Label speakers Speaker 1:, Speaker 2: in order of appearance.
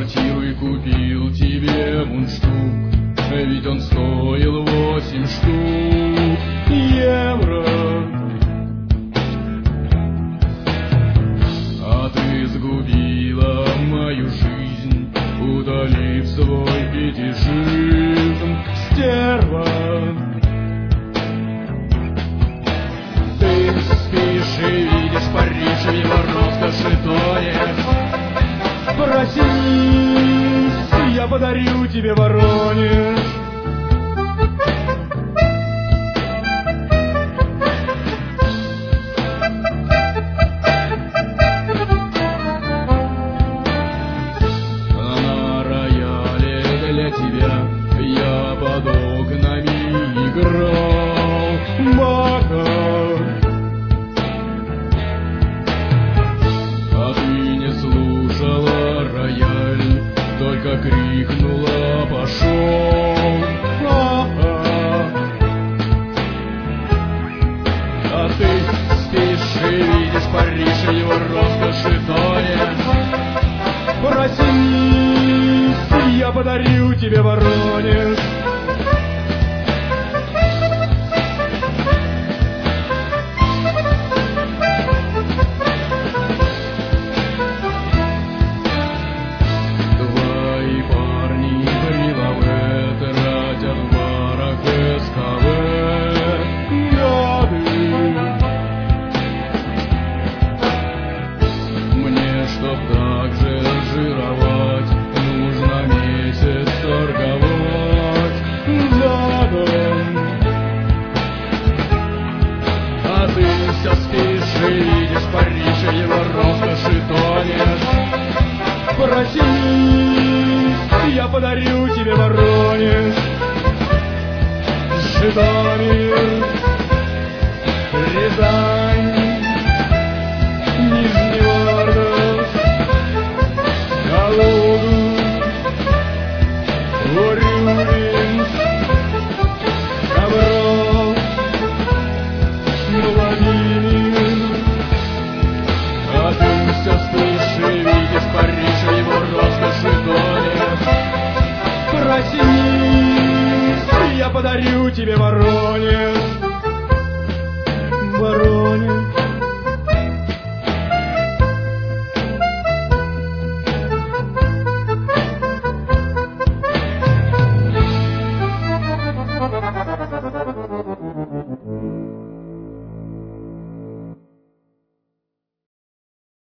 Speaker 1: квартиру и купил тебе мундштук, ведь он стоил 8 штук евро. А ты сгубила мою жизнь, удалив свой фетишизм, стерва. Ты спишь и видишь Париж в его роскоши тонет. Проснись, я подарю тебе Воронеж. На рояле для тебя я под окнами играл Баха. А ты не слушала рояль, только крикнула «Пошел!» А ты спишь и видишь Париж и его роскоши тонет. Проснись, я подарю тебе Воронеж. Твои парни прилавы тратят в барах СКВ годы. Мне, чтоб так же жировать, нужно месяц торговать задом. А ты все спишь и видишь Париж и его роскоши тонет. Проснись, я подарю тебе Воронеж. Житомир, Рязань, Нижневартовск, Калугу, Урюпинск, Хабаровск, Владимир. А ты все спишь и видишь Париж и его роскоши тонет. Проснись, я подарю тебе Воронеж.